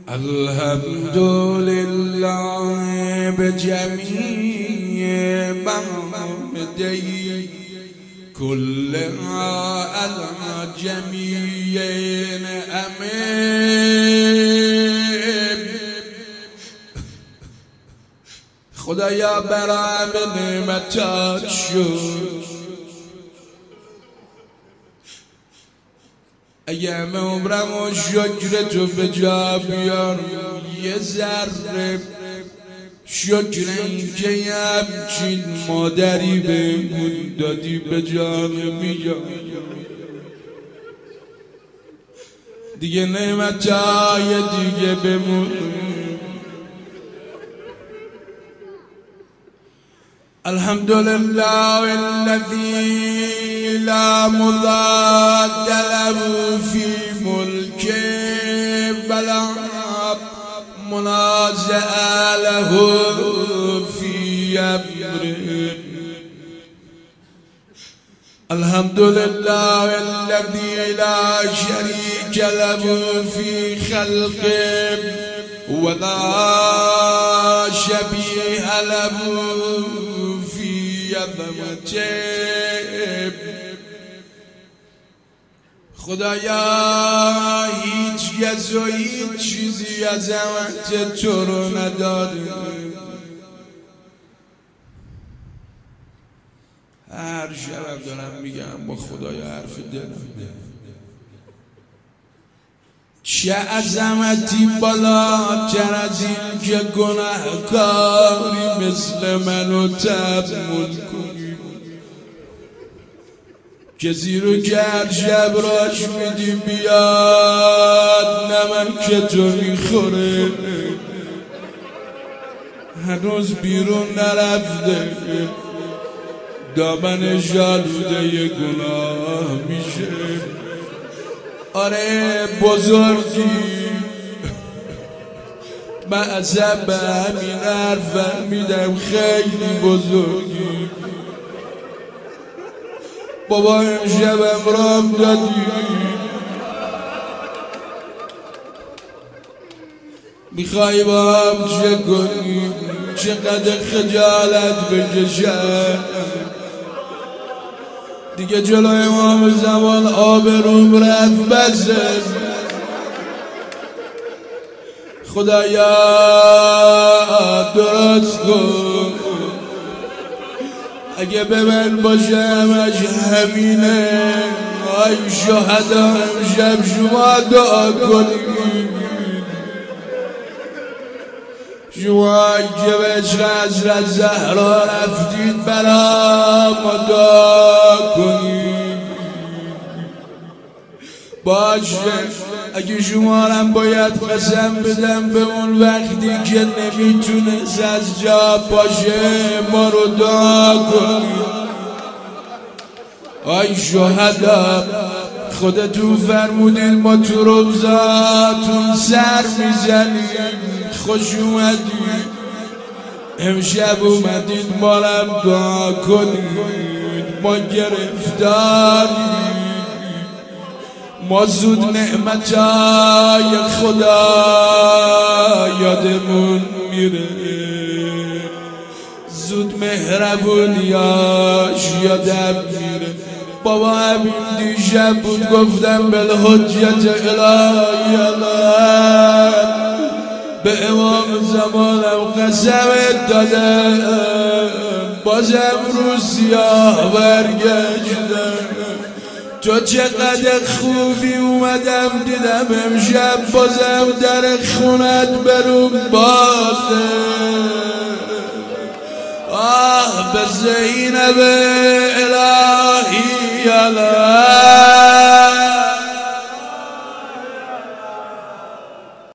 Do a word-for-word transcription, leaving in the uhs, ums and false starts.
الحمد لله بجميع محمدي كلها على جميع امين. خدایا برام نعمتات شد، ایام عمرم و شکر تو به جا بیار. یه ذره شکر این که همچین مادری بهمون دادی به جا نمیاد. دیگه نعمتای دیگه بمون. الحمدلله الذي لا مضاد له في ملكه ولا منازع له في امره. الحمدلله الذي لا شريك له في خلقه ولا شبيه له في عظمته. خدایا هیچ گز و هیچ چیزی عظمت تو رو نداره. هر شب دارم میگم با خدایا حرف دلم، چه عظمتی بالاتر از این که گناهکاری مثل منو تحمل کنی، که زیر و گر شب راش میدی بیاد نمک تو میخوره، هنوز بیرون نرفته دامن جالوده گناه میشه. آره بزرگی من ازم به همین حرف میدم خیلی بزرگی. بابا امشب امرام دادی، میخوای با هم چه کنیم؟ چقدر خجالت بکشم دیگه جلوی امام زمان آبروم رفت بسه. خدایا درست کن، اگه به من باشه همش همینه. آی شهدا امشب شما دعا کنید، شما که به عشق حضرت زهرا رفتید برا ما دعا کنید. باشه اگه شمارم باید قسم بدم به اون وقتی که نمیتونست از جا باشه ما رو دعا کنید. آی شهدا خودتون فرمودین ما تو روزاتون سر میزنیم، خوش اومدید امشب اومدید مارم دعا کنید. ما گرفتاریم، ما زود نعمتای خدا یادمون میره، زود مهربونیاش یادم میره. بابا همین دیشب بود گفتم بالحجت الهی الله به امام زمانم قسمت دادم، بازم رو سیاه برگشتم. تو چقدر خوبی اومدم دیدم امشب بازم در خونت بروم بازه. آه به زینب الهی الله